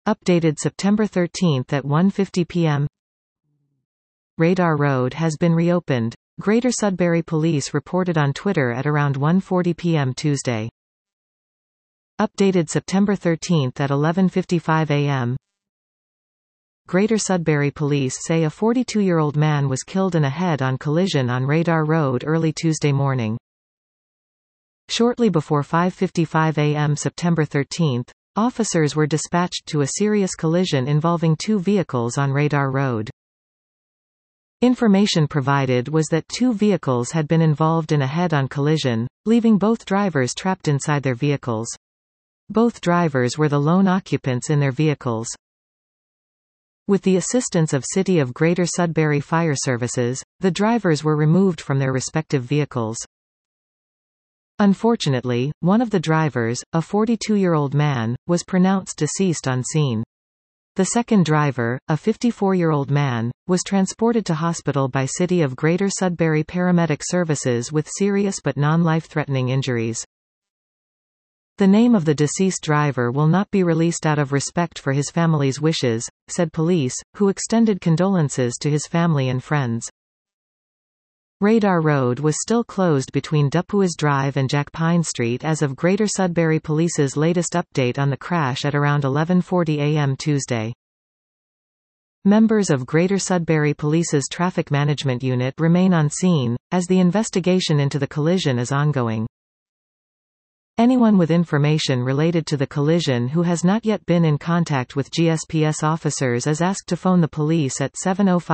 Updated September 13 at 1:50 p.m. Radar Road has been reopened, Greater Sudbury Police reported on Twitter at around 1:40 p.m. Tuesday. Updated September 13 at 11:55 a.m. Greater Sudbury Police say a 42-year-old man was killed in a head-on collision on Radar Road early Tuesday morning. Shortly before 5:55 a.m. September 13, officers were dispatched to a serious collision involving two vehicles on Radar Road. Information provided was that two vehicles had been involved in a head-on collision, leaving both drivers trapped inside their vehicles. Both drivers were the lone occupants in their vehicles. With the assistance of City of Greater Sudbury Fire Services, the drivers were removed from their respective vehicles. Unfortunately, one of the drivers, a 42-year-old man, was pronounced deceased on scene. The second driver, a 54-year-old man, was transported to hospital by City of Greater Sudbury Paramedic Services with serious but non-life-threatening injuries. The name of the deceased driver will not be released out of respect for his family's wishes, said police, who extended condolences to his family and friends. Radar Road was still closed between Dupuis Drive and Jack Pine Street as of Greater Sudbury Police's latest update on the crash at around 11:40 a.m. Tuesday. Members of Greater Sudbury Police's Traffic Management Unit remain on scene, as the investigation into the collision is ongoing. Anyone with information related to the collision who has not yet been in contact with GSPS officers is asked to phone the police at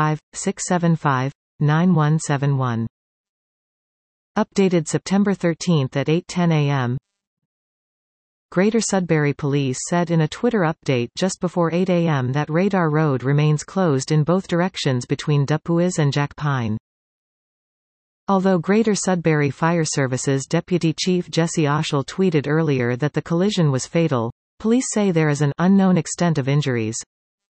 705-675-9171. Updated September 13 at 8:10 a.m. Greater Sudbury Police said in a Twitter update just before 8 a.m. that Radar Road remains closed in both directions between Dupuis and Jack Pine. Although Greater Sudbury Fire Services Deputy Chief Jesse Oshel tweeted earlier that the collision was fatal, police say there is an unknown extent of injuries.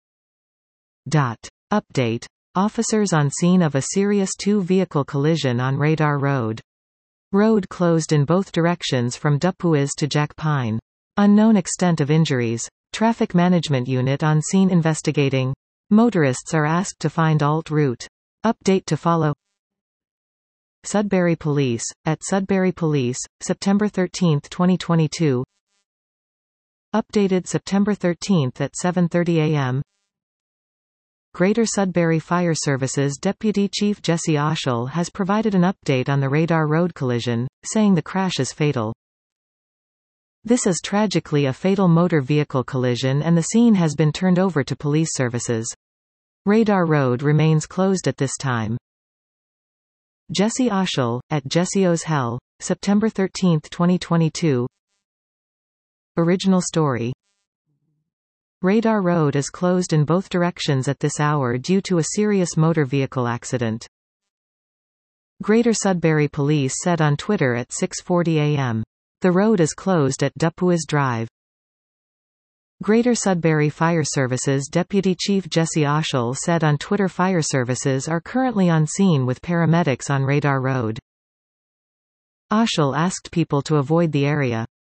Update. Officers on scene of a serious two-vehicle collision on Radar Road. Road closed in both directions from Dupuis to Jack Pine. Unknown extent of injuries. Traffic Management Unit on scene investigating. Motorists are asked to find alt route. Update to follow. Sudbury Police, at Sudbury Police, September 13, 2022. Updated September 13 at 7:30 a.m. Greater Sudbury Fire Services Deputy Chief Jesse Oshel has provided an update on the Radar Road collision, saying the crash is fatal. This is tragically a fatal motor vehicle collision and the scene has been turned over to police services. Radar Road remains closed at this time. Jesse Oshel, at Jesse's Hell, September 13, 2022. Original story. Radar Road is closed in both directions at this hour due to a serious motor vehicle accident. Greater Sudbury Police said on Twitter at 6:40 a.m. The road is closed at Dupuis Drive. Greater Sudbury Fire Services Deputy Chief Jesse Oshel said on Twitter fire services are currently on scene with paramedics on Radar Road. Oshel asked people to avoid the area.